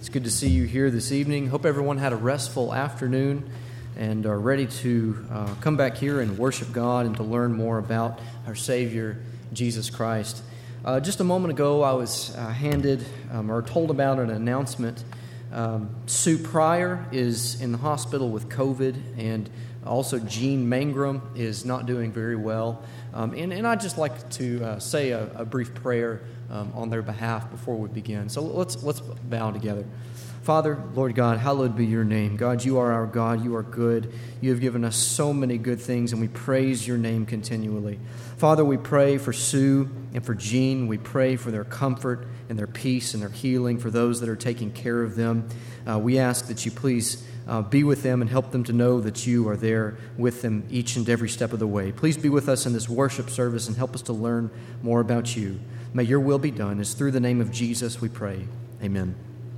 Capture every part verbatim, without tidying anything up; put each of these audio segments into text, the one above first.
It's good to see you here this evening. Hope everyone had a restful afternoon and are ready to uh, come back here and worship God and to learn more about our Savior, Jesus Christ. Uh, just a moment ago, I was uh, handed um, or told about an announcement. Um, Sue Pryor is in the hospital with COVID, and also Gene Mangrum is not doing very well. Um, and, and I'd just like to uh, say a, a brief prayer um, on their behalf before we begin. So let's let's bow together. Father, Lord God, hallowed be your name. God, you are our God. You are good. You have given us so many good things, and we praise your name continually. Father, we pray for Sue and for Gene. We pray for their comfort and their peace and their healing, for those that are taking care of them. Uh, we ask that you please uh, be with them and help them to know that you are there with them each and every step of the way. Please be with us in this worship service and help us to learn more about you. May your will be done. It's through the name of Jesus we pray. Amen.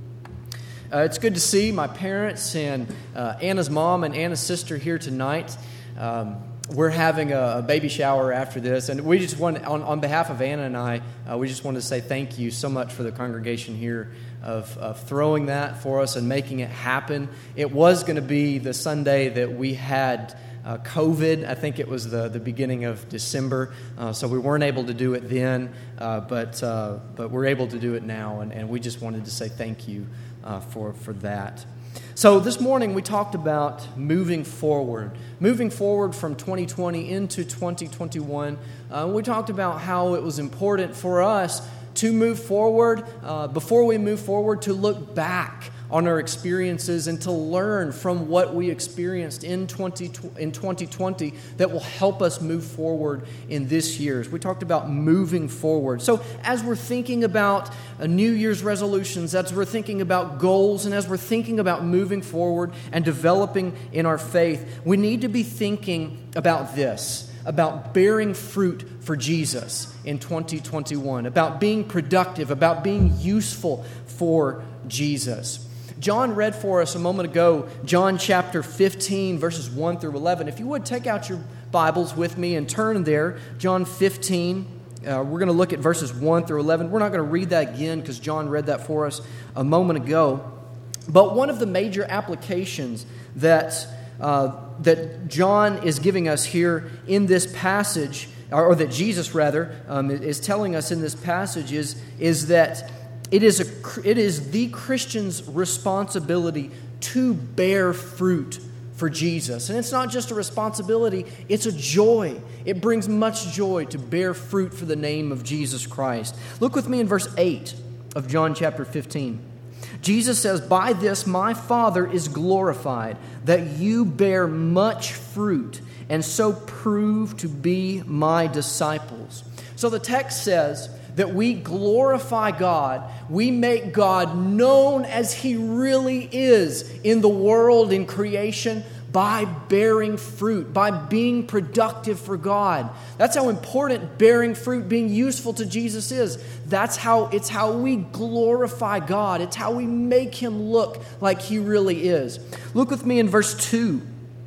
Uh, it's good to see my parents and uh, Anna's mom and Anna's sister here tonight. Um, we're having a, a baby shower after this, and we just want, on, on behalf of Anna and I, uh, we just wanted to say thank you so much for the congregation here of, of throwing that for us and making it happen. It was going to be the Sunday that we had uh, COVID. I think it was the, the beginning of December, uh, so we weren't able to do it then, uh, but uh, but we're able to do it now, and, and we just wanted to say thank you uh, for, for that. So this morning we talked about moving forward, moving forward from twenty twenty into twenty twenty-one. Uh, we talked about how it was important for us to move forward, uh, before we move forward, to look back on our experiences and to learn from what we experienced in twenty twenty that will help us move forward in this year. We talked about moving forward. So as we're thinking about uh, New Year's resolutions, as we're thinking about goals, and as we're thinking about moving forward and developing in our faith, we need to be thinking about this, about bearing fruit for Jesus in twenty twenty-one, about being productive, about being useful for Jesus. John read for us a moment ago, John chapter fifteen, verses one through eleven. If you would, take out your Bibles with me and turn there. John fifteen, uh, we're going to look at verses one through eleven. We're not going to read that again because John read that for us a moment ago. But one of the major applications that, uh, that John is giving us here in this passage, or, or that Jesus rather um, is telling us in this passage is, is that It is a, it is the Christian's responsibility to bear fruit for Jesus. And it's not just a responsibility, it's a joy. It brings much joy to bear fruit for the name of Jesus Christ. Look with me in verse eight of John chapter fifteen. Jesus says, "By this my Father is glorified, that you bear much fruit, and so prove to be my disciples." So the text says that we glorify God, we make God known as He really is in the world, in creation, by bearing fruit, by being productive for God. That's how important bearing fruit, being useful to Jesus is. That's how, it's how we glorify God. It's how we make Him look like He really is. Look with me in verse two.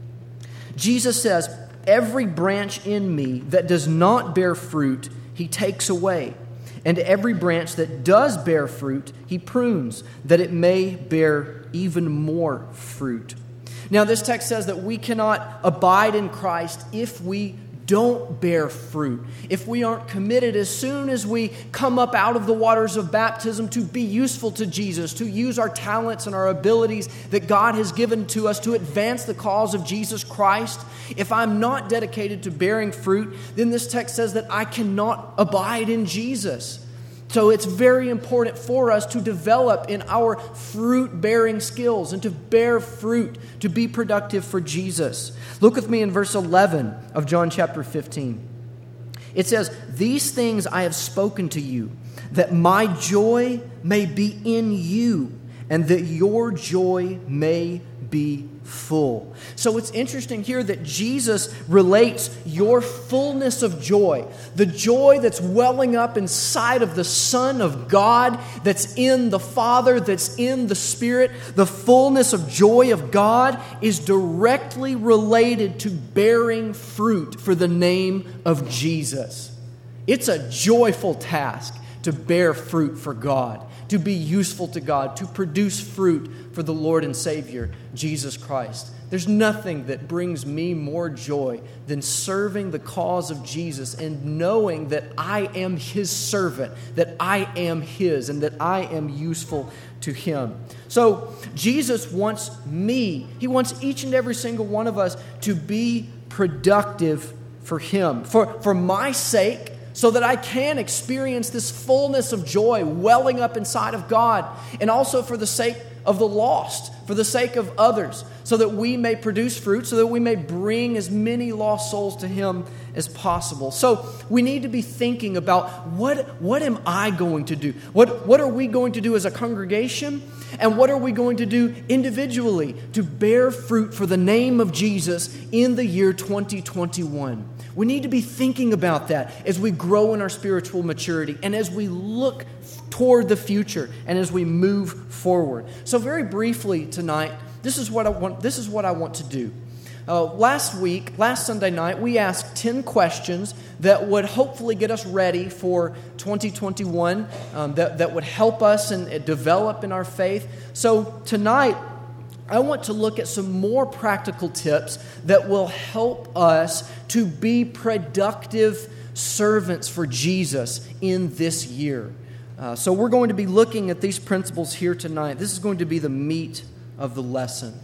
Jesus says, "Every branch in me that does not bear fruit, He takes away. And every branch that does bear fruit, He prunes, that it may bear even more fruit." Now, this text says that we cannot abide in Christ if we don't bear fruit, if we aren't committed as soon as we come up out of the waters of baptism to be useful to Jesus, to use our talents and our abilities that God has given to us to advance the cause of Jesus Christ. If I'm not dedicated to bearing fruit, then this text says that I cannot abide in Jesus. So it's very important for us to develop in our fruit-bearing skills and to bear fruit, to be productive for Jesus. Look with me in verse eleven of John chapter fifteen. It says, "These things I have spoken to you, that my joy may be in you, and that your joy may be full." So it's interesting here that Jesus relates your fullness of joy, the joy that's welling up inside of the Son of God, that's in the Father, that's in the Spirit, the fullness of joy of God is directly related to bearing fruit for the name of Jesus. It's a joyful task to bear fruit for God, to be useful to God, to produce fruit for the Lord and Savior, Jesus Christ. There's nothing that brings me more joy than serving the cause of Jesus and knowing that I am His servant, that I am His, and that I am useful to Him. So Jesus wants me, He wants each and every single one of us to be productive for Him, for, for my sake, so that I can experience this fullness of joy welling up inside of God, and also for the sake of the lost, for the sake of others, so that we may produce fruit, so that we may bring as many lost souls to Him as possible. So we need to be thinking about what, what am I going to do? What, what are we going to do as a congregation? And what are we going to do individually to bear fruit for the name of Jesus in the year twenty twenty-one? We need to be thinking about that as we grow in our spiritual maturity and as we look toward the future and as we move forward. So very briefly tonight, this is what I want, this is what I want to do. Uh, last week, last Sunday night, we asked ten questions that would hopefully get us ready for twenty twenty-one, um, that, that would help us and uh, develop in our faith. So tonight, I want to look at some more practical tips that will help us to be productive servants for Jesus in this year. Uh, so we're going to be looking at these principles here tonight. This is going to be the meat of the lesson.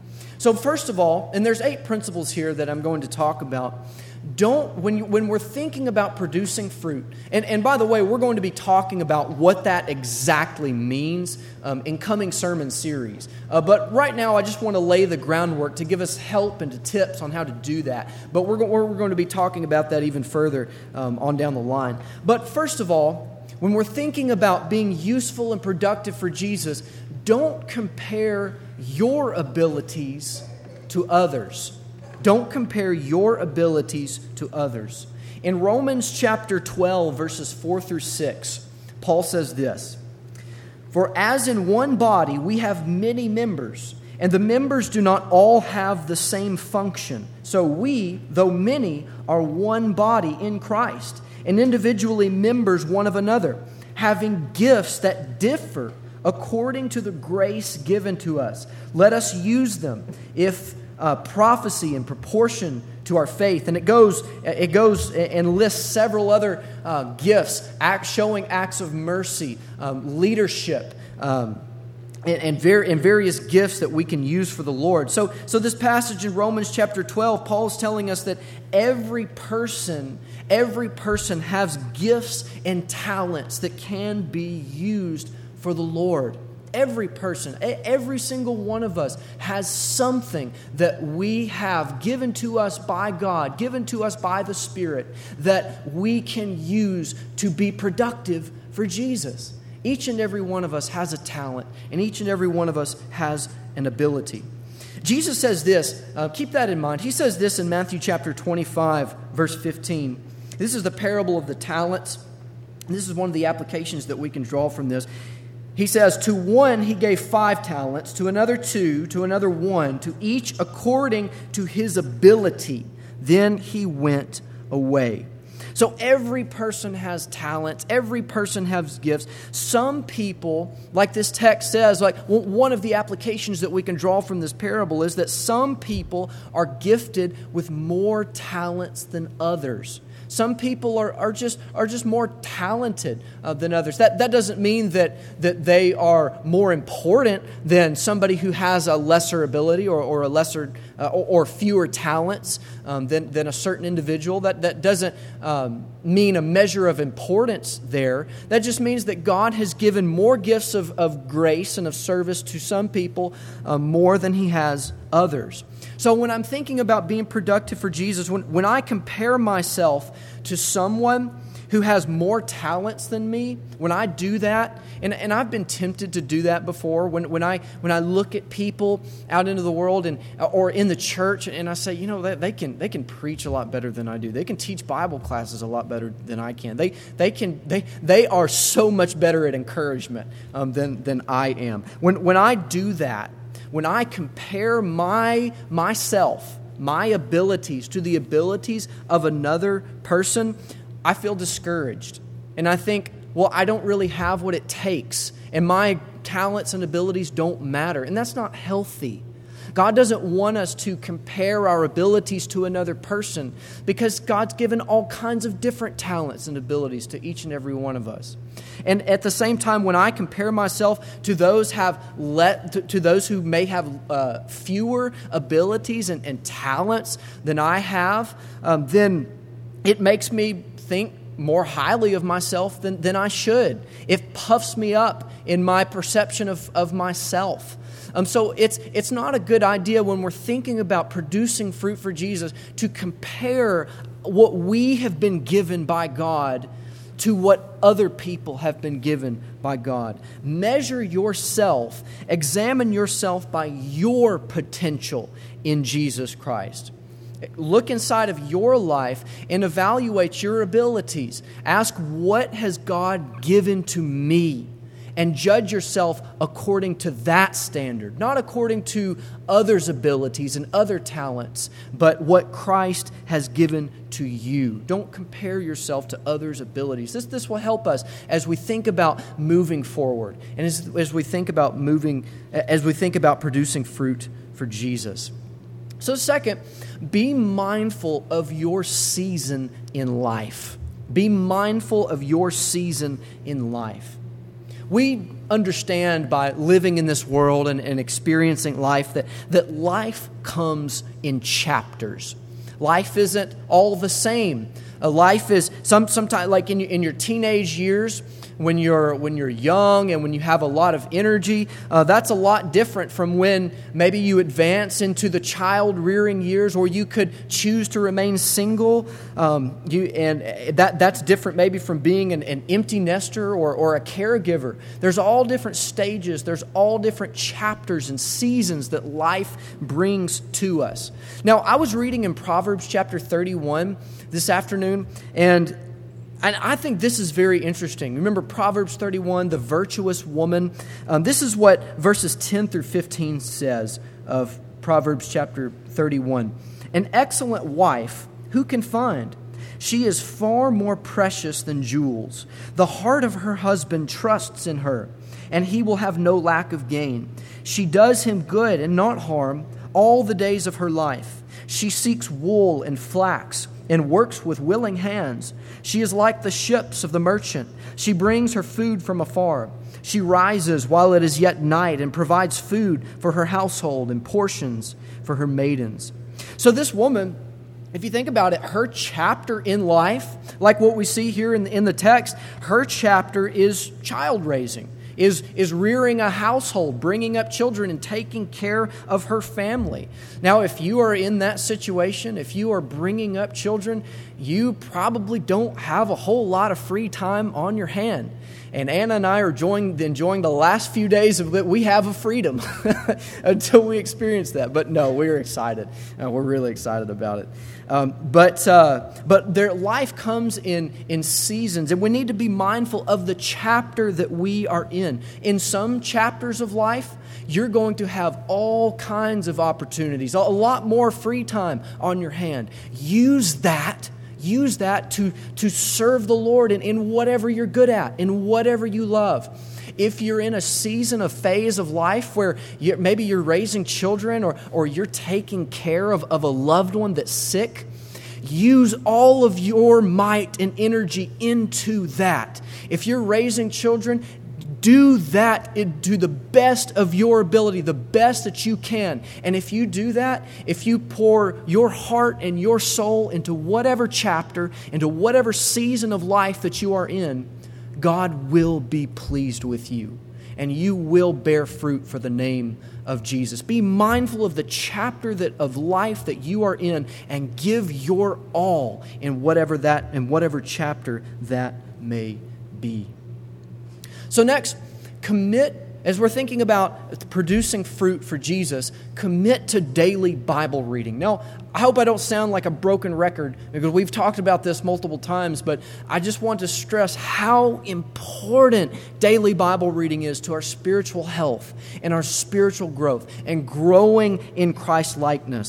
So first of all, and there's eight principles here that I'm going to talk about. Don't, when you, when we're thinking about producing fruit, and, and by the way, we're going to be talking about what that exactly means um, in coming sermon series. Uh, but right now, I just want to lay the groundwork to give us help and to tips on how to do that. But we're, go- we're going to be talking about that even further um, on down the line. But first of all, when we're thinking about being useful and productive for Jesus, don't compare your abilities to others. Don't compare your abilities to others. In Romans chapter twelve, verses four through six, Paul says this: "For as in one body we have many members, and the members do not all have the same function. So we, though many, are one body in Christ, and individually members one of another, having gifts that differ according to the grace given to us. Let us use them. If uh, prophecy in proportion to our faith," and it goes, it goes and lists several other uh, gifts, act, showing acts of mercy, um, leadership, um, and, and, ver- and various gifts that we can use for the Lord. So, so this passage in Romans chapter twelve, Paul is telling us that every person, every person has gifts and talents that can be used for the Lord. Every person, every single one of us has something that we have given to us by God, given to us by the Spirit, that we can use to be productive for Jesus. Each and every one of us has a talent, and each and every one of us has an ability. Jesus says this, uh, keep that in mind. He says this in Matthew chapter twenty-five, verse fifteen. This is the parable of the talents. This is one of the applications that we can draw from this. He says, "To one he gave five talents, to another two, to another one, to each according to his ability. Then he went away." So every person has talents. Every person has gifts. Some people, like this text says, like one of the applications that we can draw from this parable is that some people are gifted with more talents than others. Some people are, are just are just more talented uh, than others. That that doesn't mean that that they are more important than somebody who has a lesser ability or, or a lesser uh, or, or fewer talents um, than than a certain individual. That that doesn't um, mean a measure of importance there. That just means that God has given more gifts of, of grace and of service to some people uh, more than He has others. So when I'm thinking about being productive for Jesus, when, when I compare myself to someone who has more talents than me, when I do that, and, and I've been tempted to do that before, when, when I when I look at people out into the world and or in the church, and I say, you know, they, they can they can preach a lot better than I do. They can teach Bible classes a lot better than I can. They they can they they are so much better at encouragement um, than than I am. When when I do that, when I compare my myself, my abilities to the abilities of another person, I feel discouraged. And I think, well, I don't really have what it takes, and my talents and abilities don't matter. And that's not healthy. God doesn't want us to compare our abilities to another person, because God's given all kinds of different talents and abilities to each and every one of us. And at the same time, when I compare myself to those have let to, to those who may have uh, fewer abilities and, and talents than I have, um, then it makes me think more highly of myself than, than I should. It puffs me up in my perception of, of myself. Um, so it's it's not a good idea when we're thinking about producing fruit for Jesus to compare what we have been given by God to what other people have been given by God. Measure yourself, examine yourself by your potential in Jesus Christ. Look inside of your life and evaluate your abilities. Ask, what has God given to me? And judge yourself according to that standard, not according to others' abilities and other talents, but what Christ has given to you. Don't compare yourself to others' abilities. This, this will help us as we think about moving forward and as, as we think about moving, as we think about producing fruit for Jesus. So second, be mindful of your season in life. Be mindful of your season in life. We understand by living in this world and, and experiencing life that, that life comes in chapters. Life isn't all the same. Uh, life is some sometimes like in your, in your teenage years, when you're when you're young and when you have a lot of energy, uh, that's a lot different from when maybe you advance into the child rearing years, or you could choose to remain single. Um, you and that that's different maybe from being an, an empty nester or or a caregiver. There's all different stages. There's all different chapters and seasons that life brings to us. Now, I was reading in Proverbs chapter thirty-one this afternoon, and And I think this is very interesting. Remember Proverbs thirty-one, the virtuous woman. Um, this is what verses ten through fifteen says of Proverbs chapter thirty-one. An excellent wife, who can find? She is far more precious than jewels. The heart of her husband trusts in her, and he will have no lack of gain. She does him good and not harm all the days of her life. She seeks wool and flax, and works with willing hands. She is like the ships of the merchant. She brings her food from afar. She rises while it is yet night and provides food for her household and portions for her maidens. So this woman, if you think about it, her chapter in life, like what we see here in the, in the text, her chapter is child raising. Is, is rearing a household, bringing up children, and taking care of her family. Now, if you are in that situation, if you are bringing up children, you probably don't have a whole lot of free time on your hand. And Anna and I are enjoying, enjoying the last few days of that we have of freedom until we experience that. But no, we're excited. Uh, we're really excited about it. Um, but uh, but their life comes in, in seasons, and we need to be mindful of the chapter that we are in. In some chapters of life, you're going to have all kinds of opportunities, a lot more free time on your hand. Use that. Use that to, to serve the Lord in, in whatever you're good at, in whatever you love. If you're in a season, a phase of life where you're, maybe you're raising children or, or you're taking care of, of a loved one that's sick, use all of your might and energy into that. If you're raising children, do that to the best of your ability, the best that you can. And if you do that, if you pour your heart and your soul into whatever chapter, into whatever season of life that you are in, God will be pleased with you, and you will bear fruit for the name of Jesus. Be mindful of the chapter that of life that you are in, and give your all in whatever that in whatever chapter that may be. So next, commit, as we're thinking about producing fruit for Jesus, commit to daily Bible reading. Now, I hope I don't sound like a broken record, because we've talked about this multiple times, but I just want to stress how important daily Bible reading is to our spiritual health and our spiritual growth and growing in Christ-likeness.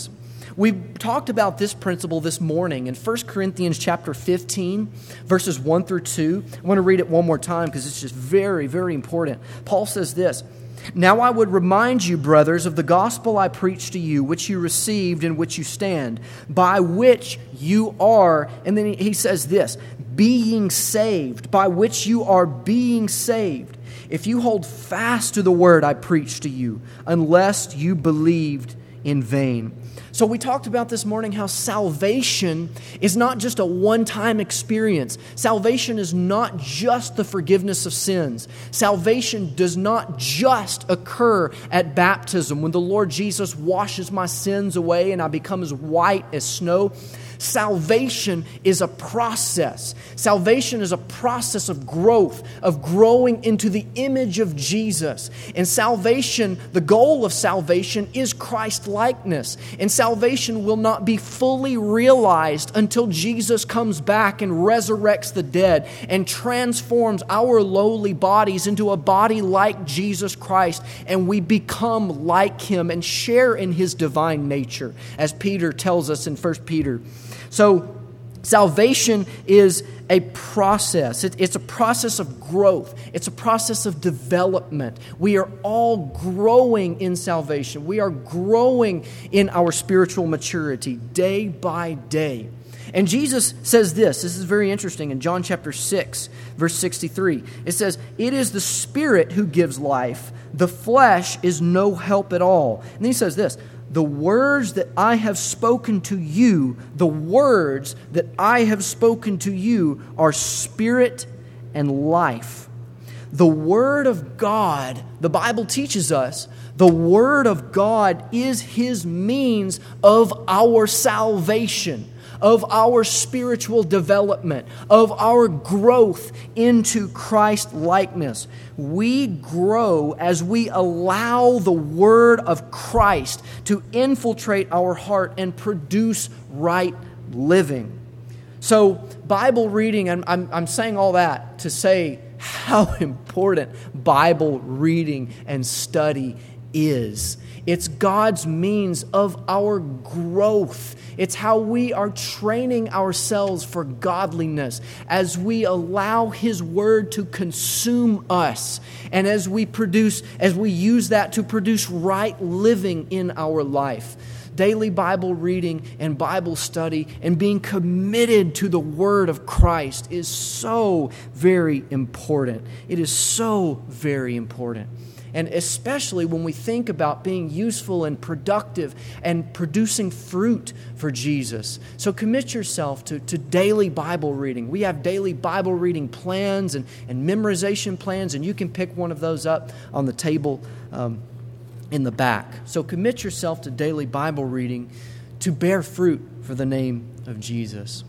We talked about this principle this morning in First Corinthians chapter fifteen, verses one through two. I want to read it one more time because it's just very, very important. Paul says this, "Now I would remind you, brothers, of the gospel I preached to you, which you received, in which you stand, by which you are," and then he says this, "being saved, by which you are being saved, if you hold fast to the word I preached to you, unless you believed in vain." So we talked about this morning how salvation is not just a one-time experience. Salvation is not just the forgiveness of sins. Salvation does not just occur at baptism when the Lord Jesus washes my sins away and I become as white as snow. Salvation is a process. Salvation is a process of growth, of growing into the image of Jesus. And salvation, the goal of salvation is Christ-likeness. And salvation will not be fully realized until Jesus comes back and resurrects the dead and transforms our lowly bodies into a body like Jesus Christ, and we become like Him and share in His divine nature, as Peter tells us in First Peter. So salvation is a process. It, it's a process of growth. It's a process of development. We are all growing in salvation. We are growing in our spiritual maturity day by day. And Jesus says this. This is very interesting. In John chapter six, verse sixty-three, it says, "It is the Spirit who gives life. The flesh is no help at all." And then he says this, "The words that I have spoken to you, the words that I have spoken to you are spirit and life." The Word of God, the Bible teaches us, the Word of God is His means of our salvation, of our spiritual development, of our growth into Christ-likeness. We grow as we allow the Word of Christ to infiltrate our heart and produce right living. So, Bible reading, I'm, I'm, I'm saying all that to say how important Bible reading and study is. It's God's means of our growth. It's how we are training ourselves for godliness as we allow His Word to consume us and as we produce, as we use that to produce right living in our life. Daily Bible reading and Bible study and being committed to the Word of Christ is so very important. It is so very important. And especially when we think about being useful and productive and producing fruit for Jesus. So commit yourself to, to daily Bible reading. We have daily Bible reading plans and, and memorization plans, and you can pick one of those up on the table um, in the back. So commit yourself to daily Bible reading to bear fruit for the name of Jesus.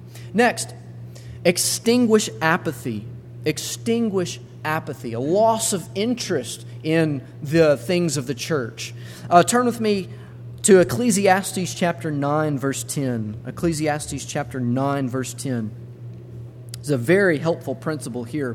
Next, extinguish apathy. Extinguish apathy, a loss of interest in the things of the church. Uh, turn with me to Ecclesiastes chapter nine, verse ten. Ecclesiastes chapter nine, verse ten. It's a very helpful principle here.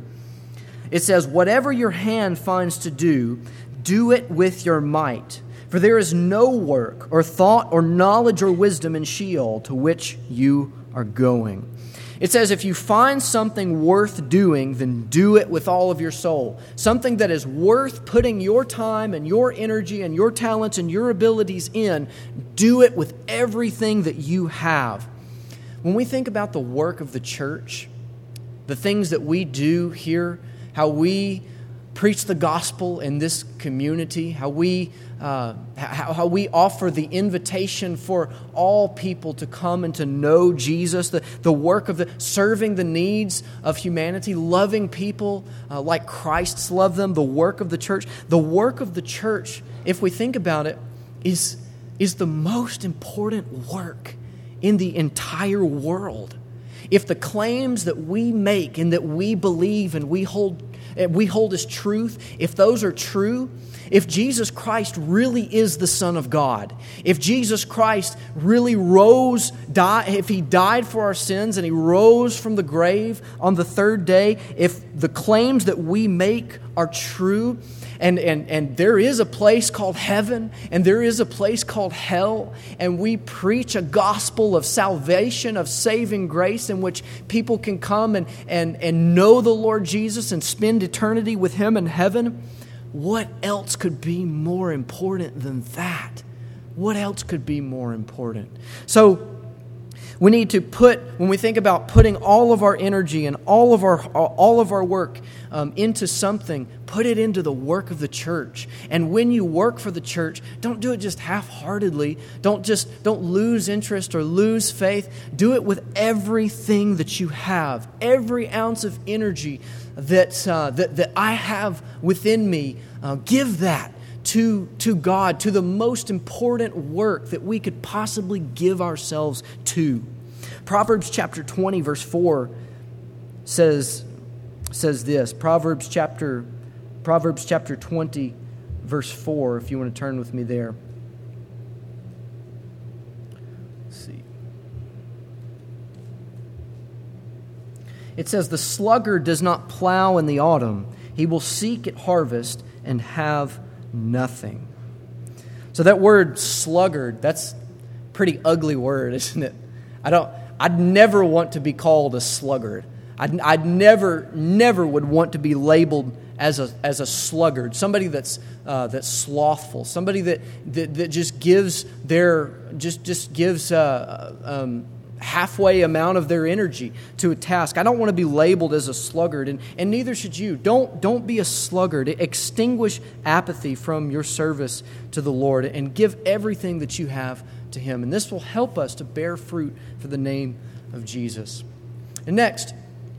It says, "Whatever your hand finds to do, do it with your might. For there is no work or thought or knowledge or wisdom in Sheol to which you are going." It says if you find something worth doing, then do it with all of your soul. Something that is worth putting your time and your energy and your talents and your abilities in, do it with everything that you have. When we think about the work of the church, the things that we do here, how we preach the gospel in this community, how we uh, how, how we offer the invitation for all people to come and to know Jesus, the, the work of the serving the needs of humanity, loving people uh, like Christ's loved them, the work of the church. The work of the church, if we think about it, is, is the most important work in the entire world. If the claims that we make and that we believe and we hold we hold as truth, if those are true, if Jesus Christ really is the Son of God, if Jesus Christ really rose, die, if He died for our sins and He rose from the grave on the third day, if the claims that we make are true, And, and, and there is a place called heaven, and there is a place called hell, and we preach a gospel of salvation, of saving grace, in which people can come and, and, and know the Lord Jesus and spend eternity with Him in heaven. What else could be more important than that? What else could be more important? So we need to put, when we think about putting all of our energy and all of our all of our work um, into something, put it into the work of the church. And when you work for the church, don't do it just half-heartedly. Don't just don't lose interest or lose faith. Do it with everything that you have, every ounce of energy that uh, that that I have within me. Uh, give that to to God, to the most important work that we could possibly give ourselves to. Proverbs chapter twenty, verse four says says this. Proverbs chapter Proverbs chapter twenty, verse four, if you want to turn with me there. Let's see. It says, "The sluggard does not plow in the autumn. He will seek at harvest and have nothing." So that word sluggard, that's a pretty ugly word, isn't it? I don't, I'd never want to be called a sluggard. I'd, I'd never, never would want to be labeled as a as a sluggard, somebody that's uh, that's slothful, somebody that, that that just gives their just just gives uh, um, halfway amount of their energy to a task. I don't want to be labeled as a sluggard, and, and neither should you. Don't don't be a sluggard. Extinguish apathy from your service to the Lord and give everything that you have to Him. And this will help us to bear fruit for the name of Jesus. And next,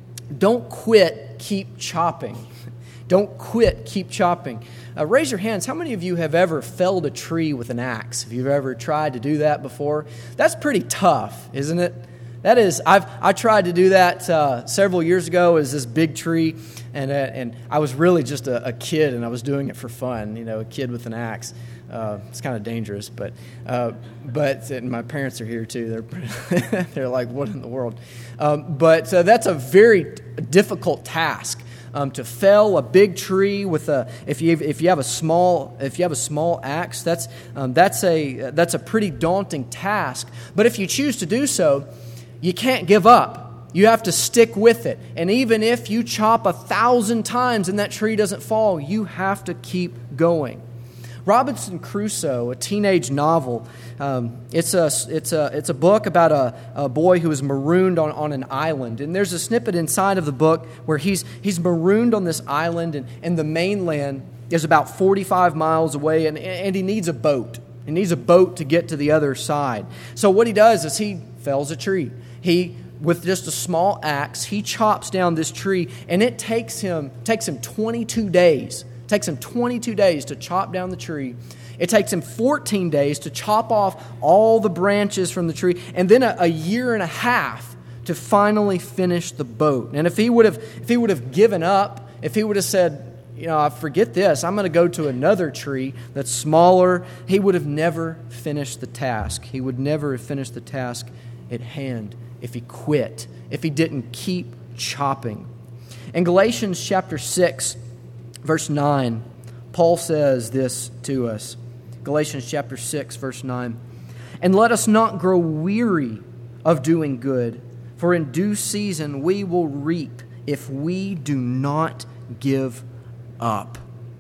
don't quit, keep chopping. Don't quit, keep chopping. Uh, raise your hands. How many of you have ever felled a tree with an axe? If you've ever tried to do that before, that's pretty tough, isn't it? That is. I've I tried to do that uh, several years ago. It was this big tree, and uh, and I was really just a, a kid, and I was doing it for fun. You know, a kid with an axe. Uh, it's kind of dangerous, but uh, but and my parents are here too. They're they're like, what in the world? Um, but uh, that's a very difficult task. Um, to fell a big tree with a if you if you have a small if you have a small axe, that's um, that's a that's a pretty daunting task. But if you choose to do so, you can't give up. You have to stick with it. And even if you chop a thousand times and that tree doesn't fall, you have to keep going. Robinson Crusoe, a teenage novel. Um, it's a it's a it's a book about a, a boy who is marooned on, on an island, and there's a snippet inside of the book where he's he's marooned on this island, and, and the mainland is about forty-five miles away, and and he needs a boat. He needs a boat to get to the other side. So what he does is he fells a tree. He with just a small axe, he chops down this tree, and it takes him takes him twenty-two days. It takes him twenty-two days to chop down the tree. It takes him fourteen days to chop off all the branches from the tree, and then a, a year and a half to finally finish the boat. And if he would have, if he would have given up, if he would have said, you know, I forget this, I'm going to go to another tree that's smaller, he would have never finished the task. He would never have finished the task at hand if he quit, if he didn't keep chopping. In Galatians chapter six, verse nine, Paul says this to us. Galatians chapter six, verse nine. "And let us not grow weary of doing good, for in due season we will reap if we do not give up."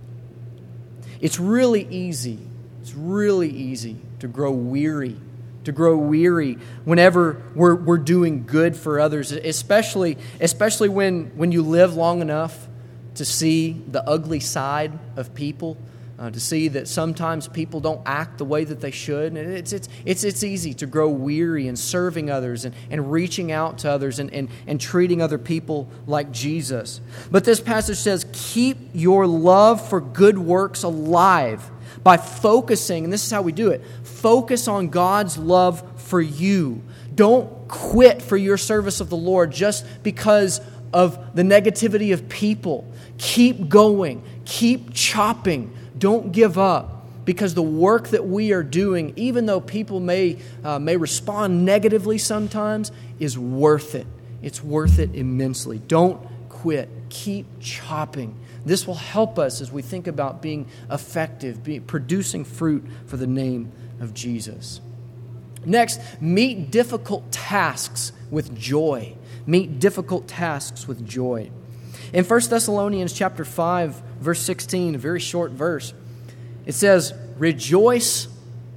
It's really easy. It's really easy to grow weary. To grow weary whenever we're we're doing good for others, especially especially when, when you live long enough to see the ugly side of people, uh, to see that sometimes people don't act the way that they should. And it's it's it's it's easy to grow weary in serving others and, and reaching out to others and, and, and treating other people like Jesus. But this passage says, keep your love for good works alive by focusing, and this is how we do it, focus on God's love for you. Don't quit for your service of the Lord just because of the negativity of people. Keep going. Keep chopping. Don't give up, because the work that we are doing, even though people may uh, may respond negatively sometimes, is worth it. It's worth it immensely. Don't quit. Keep chopping, This will help us as we think about being effective, be, producing fruit for the name of Jesus. Next, meet difficult tasks with joy. Meet difficult tasks with joy. In First Thessalonians chapter five, verse sixteen, a very short verse, it says, rejoice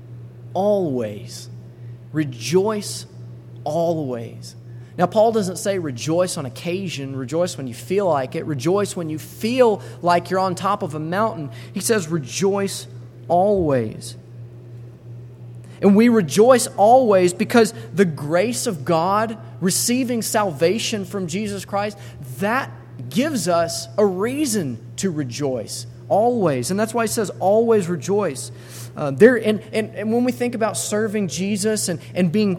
always. Rejoice always. Now, Paul doesn't say rejoice on occasion, rejoice when you feel like it, rejoice when you feel like you're on top of a mountain. He says rejoice always. And we rejoice always because the grace of God, receiving salvation from Jesus Christ, that gives us a reason to rejoice always. And that's why he says always rejoice. Uh, there, and, and, and when we think about serving Jesus and, and being,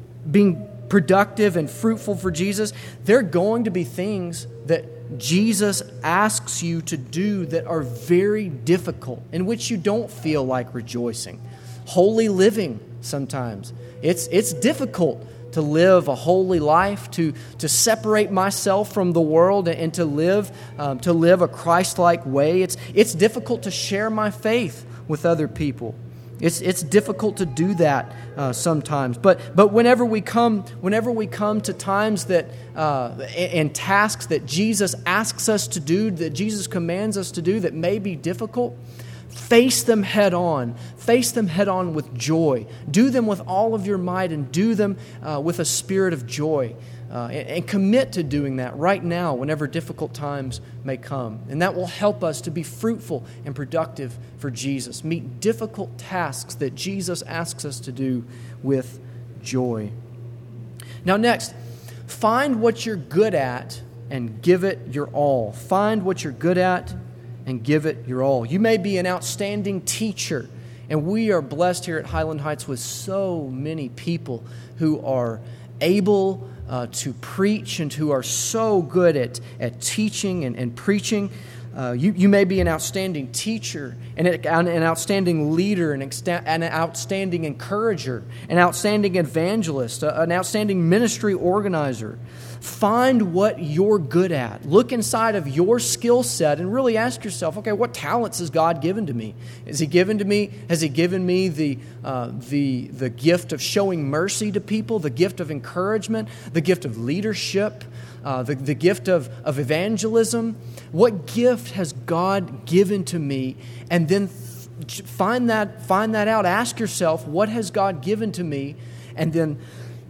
being productive and fruitful for Jesus, there are going to be things that Jesus asks you to do that are very difficult, in which you don't feel like rejoicing. Holy living sometimes. It's it's difficult to live a holy life, to, to separate myself from the world and to live um, to live a Christ-like way. It's it's difficult to share my faith with other people. It's it's difficult to do that uh, sometimes. But but whenever we come whenever we come to times that uh, and tasks that Jesus asks us to do, that Jesus commands us to do, that may be difficult, face them head on. Face them head on with joy. Do them with all of your might and do them uh, with a spirit of joy. Uh, and, and commit to doing that right now whenever difficult times may come. And that will help us to be fruitful and productive for Jesus. Meet difficult tasks that Jesus asks us to do with joy. Now next, find what you're good at and give it your all. Find what you're good at and give it your all. You may be an outstanding teacher, and we are blessed here at Highland Heights with so many people who are able uh, to preach and who are so good at, at teaching and, and preaching. Uh, you, you may be an outstanding teacher, and an, an outstanding leader, an, exta- an outstanding encourager, an outstanding evangelist, a, an outstanding ministry organizer. Find what you're good at. Look inside of your skill set and really ask yourself, okay, what talents has God given to me? Has He given to me? Has He given me the uh, the the gift of showing mercy to people, the gift of encouragement, the gift of leadership, uh, the the gift of of evangelism? What gift has God given to me? And then th- find that find that out. Ask yourself, what has God given to me? And then.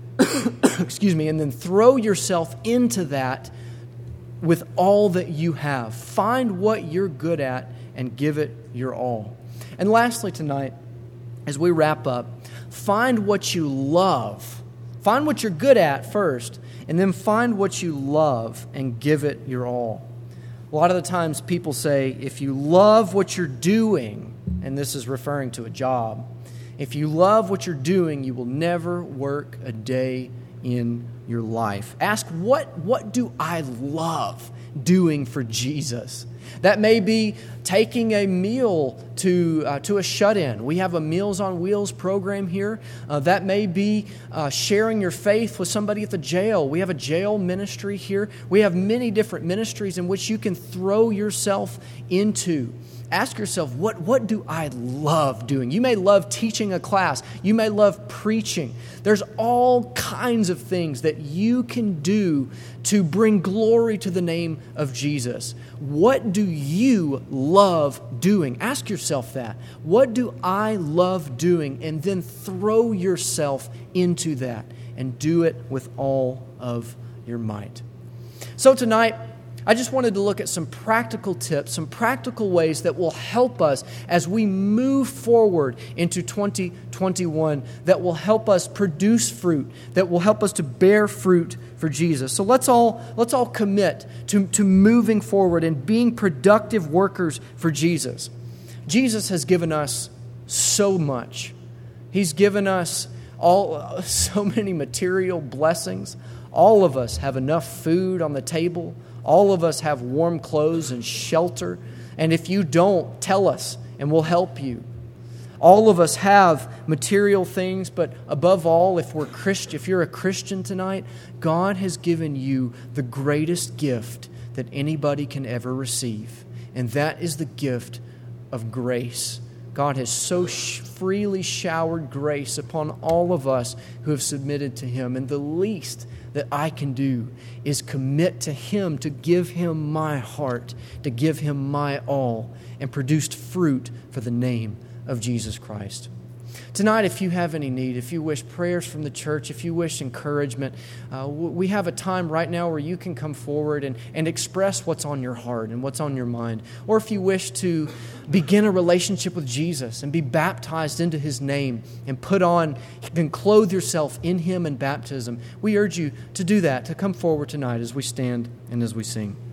excuse me, and then throw yourself into that with all that you have. Find what you're good at and give it your all. And lastly tonight, as we wrap up, find what you love. Find what you're good at first, and then find what you love and give it your all. A lot of the times people say, if you love what you're doing, and this is referring to a job, if you love what you're doing, you will never work a day in your life. Ask, what, what do I love doing for Jesus? That may be taking a meal to uh, to a shut-in. We have a Meals on Wheels program here. Uh, that may be uh, sharing your faith with somebody at the jail. We have a jail ministry here. We have many different ministries in which you can throw yourself into. Ask yourself, what, what do I love doing? You may love teaching a class. You may love preaching. There's all kinds of things that you can do to bring glory to the name of Jesus. What do you love doing? Ask yourself that. What do I love doing? And then throw yourself into that and do it with all of your might. So tonight, I just wanted to look at some practical tips, some practical ways that will help us as we move forward into twenty twenty-one, that will help us produce fruit, that will help us to bear fruit for Jesus. So let's all let's all commit to, to moving forward and being productive workers for Jesus. Jesus has given us so much. He's given us all so many material blessings. All of us have enough food on the table. All of us have warm clothes and shelter. And if you don't, tell us and we'll help you. All of us have material things, but above all, if we're Christ, if you're a Christian tonight, God has given you the greatest gift that anybody can ever receive. and that is the gift of grace. God has so sh- freely showered grace upon all of us who have submitted to Him. And the least that I can do is commit to Him, to give Him my heart, to give Him my all, and produce fruit for the name of Jesus Christ. Tonight, if you have any need, if you wish prayers from the church, if you wish encouragement, uh, we have a time right now where you can come forward and, and express what's on your heart and what's on your mind. Or if you wish to begin a relationship with Jesus and be baptized into His name and put on and clothe yourself in Him in baptism, we urge you to do that, to come forward tonight as we stand and as we sing.